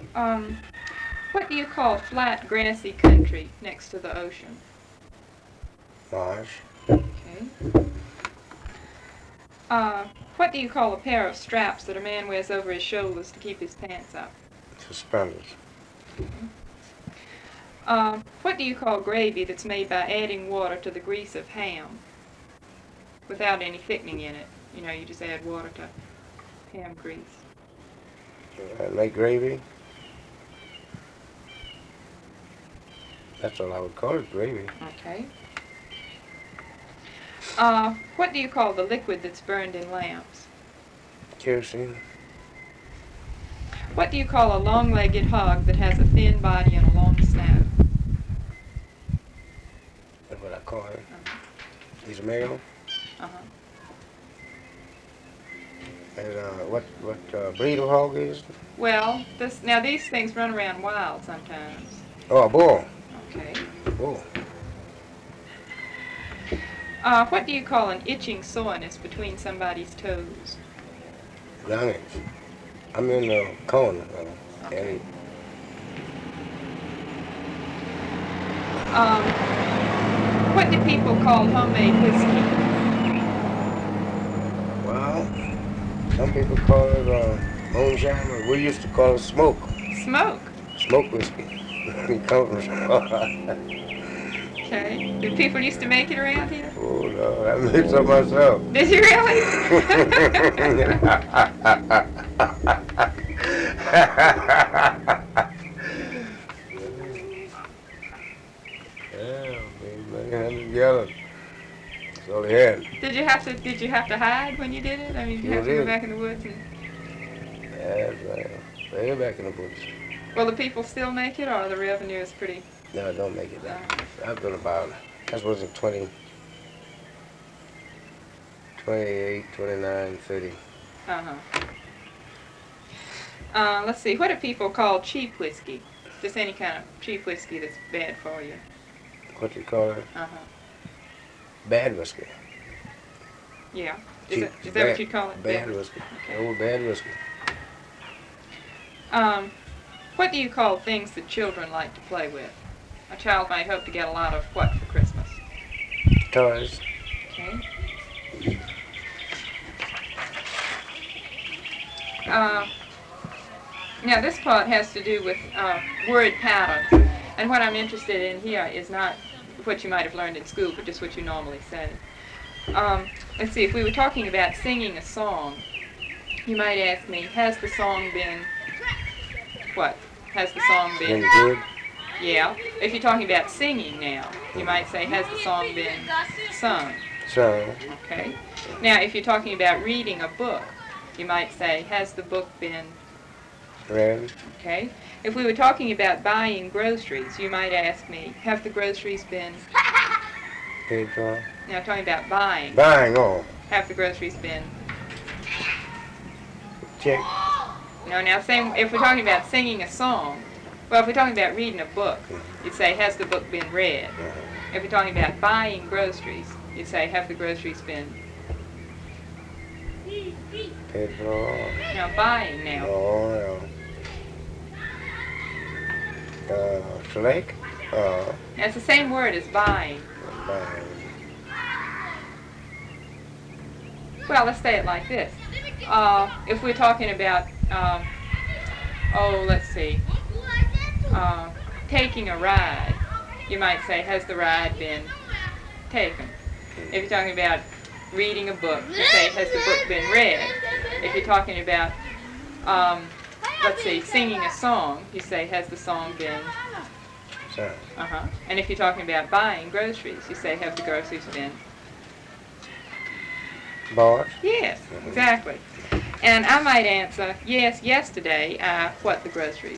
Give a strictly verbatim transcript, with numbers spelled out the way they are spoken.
Um, what do you call flat, grassy country next to the ocean? Marsh. Okay. Uh, what do you call a pair of straps that a man wears over his shoulders to keep his pants up? Suspenders. Uh, what do you call gravy that's made by adding water to the grease of ham without any thickening in it? You know, you just add water to ham grease. Uh, make gravy. That's all I would call it, gravy. Okay. Uh, what do you call the liquid that's burned in lamps? Kerosene. What do you call a long-legged hog that has a thin body and a long snout? That's what I call it. Uh-huh. He's a male. Uh-huh. And uh, what what uh, breed of hog is? Well, this now these things run around wild sometimes. Oh, a bull. Okay. Bull. Uh, what do you call an itching soreness between somebody's toes? Youngins. I'm in the cone. Uh, Okay. and Um, what do people call homemade whiskey? well, some people call it uh, moonshine, or we used to call it smoke. Smoke. Smoke whiskey. It comes from. Okay. Did people used to make it around here? Oh no, I made some myself. Did you really? Yeah, man, hundred gallons. That's all they had. Did you have to? Did you have to hide when you did it? I mean, did you Sure have to go did. back in the woods and? That's right. Way back in the bush. Well, the people still make it, or the revenue is pretty. No, don't make it that. I've been about, that was in twenty, twenty-eight, twenty-nine, thirty. Uh-huh. Uh, let's see. What do people call cheap whiskey? Just any kind of cheap whiskey that's bad for you. What do you call it? Uh-huh. Bad whiskey. Yeah. Is, Cheap, it, is that bad- what you call it? Bad whiskey. Okay. Old bad whiskey. Um, what do you call things that children like to play with? A child might hope to get a lot of what for Christmas? Toys. Okay. Uh, now this part has to do with uh, word patterns, and what I'm interested in here is not what you might have learned in school, but just what you normally say. Um, let's see, if we were talking about singing a song, you might ask me, has the song been, what? Has the song been, Been good. yeah. If you're talking about singing now, you might say, has the song been sung? So, Okay. Now, if you're talking about reading a book, you might say, has the book been, red. okay? If we were talking about buying groceries, you might ask me, have the groceries been, Paid for. now talking about buying, Buying, oh. have the groceries been, Check. no, now same, if we're talking about singing a song, well, if we're talking about reading a book, you'd say, has the book been read? Uh-huh. If we're talking about buying groceries, you'd say, have the groceries been, Paid for. now buying now. Oh, no. Uh, select. Uh, Now, it's the same word as buying. buying. Well, let's say it like this. Uh, if we're talking about, um, oh, let's see, uh, taking a ride, you might say, has the ride been taken? If you're talking about reading a book, you say, has the book been read? If you're talking about, um, let's see, singing a song, you say, has the song been, So, uh-huh. And if you're talking about buying groceries, you say, have the groceries been, bought. yes, exactly. And I might answer, yes, yesterday, uh, what the groceries